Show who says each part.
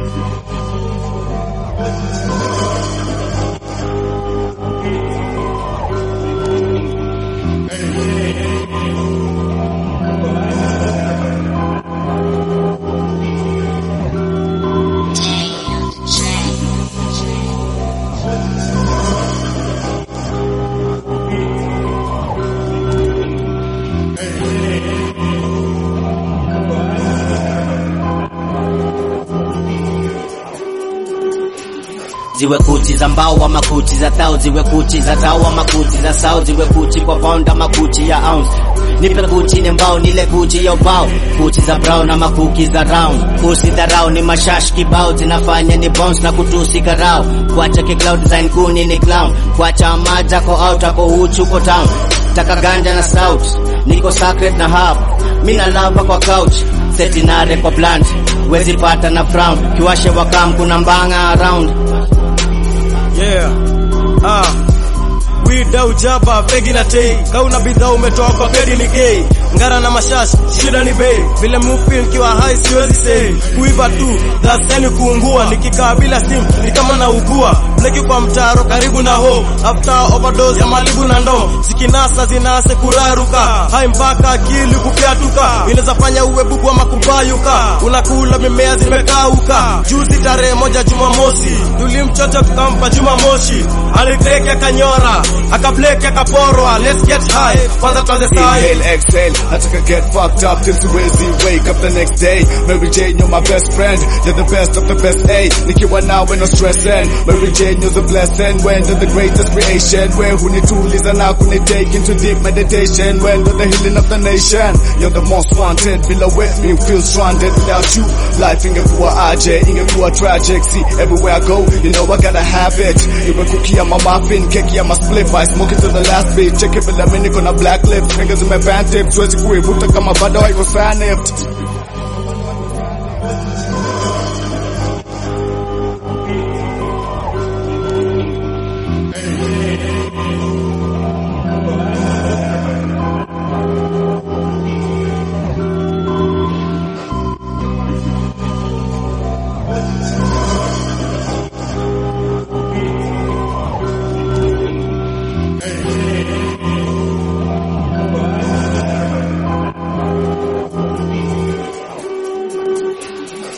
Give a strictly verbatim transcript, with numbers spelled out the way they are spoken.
Speaker 1: Ziwe kuchi za mbao ama kuchi za tao, ziwe kuchi za tao ama kuchi za sao, ziwe kuchi kwa pound ama kuchi ya ounce. Nipe kuchi ni mbao nile kuchi ya ubao, kuchi za brown ama kuki za round. Kusi dharau ni mashash kibao, zinafanya ni bounce na kutusi karao. Kuacha ki cloud design kuni ni clown, kuacha maja ko out ako uchu ko town. Taka ganja na stout, niko sacred na herb, mina lava kwa couch, setinare kwa plant, wezi pata na frown. Kiwashe wakam kuna mbanga around.
Speaker 2: Yeah, ah, wida ujaba begi na tei, kauna bidhaa umetoa kwa bedi ni gay. Ngara na mashash, shida ni bay, vile mufil kiwa high siwezi say. Kuiva tu, daseni kuungua, nikikaa bila sim, ni kama na ugua. Bleki kwa mtaro, karibu na home, after overdose ya malibu na ndom. Zikinasa zinase kuraruka, hai mpaka akili kupiatuka. Ineza fanya uwe bubu ama kubayuka, unakula mimea zimekauka. Juzi tarehe moja Jumamosi, tulimchocha tukampa Jumamoshi. Aliteke akanyora, akableki akaporwa, let's get high, kwanza tuanze sai.
Speaker 3: Inhale, exhale, I took a get fucked up till Tuesday, wake up the next day. Mary Jane, you're my best friend, you're the best of the best, ayy. Nikiwa now when no stressing, Mary Jane, you're the blessing. When you're the greatest creation, where who need to listen now, could take into deep meditation. When you're the healing of the nation, you're the most wanted. Below with me, feel stranded without you. Life ingekuwa aje, ingekuwa tragic. See, everywhere I go, you know I gotta have it. Iwe cookie, I'm a muffin, keki, I'm a split. I smoke it to the last beat. Check it for the minute on a black lips. Fingers in my band tips. Swezi kuivuta kama bado haiko sanift.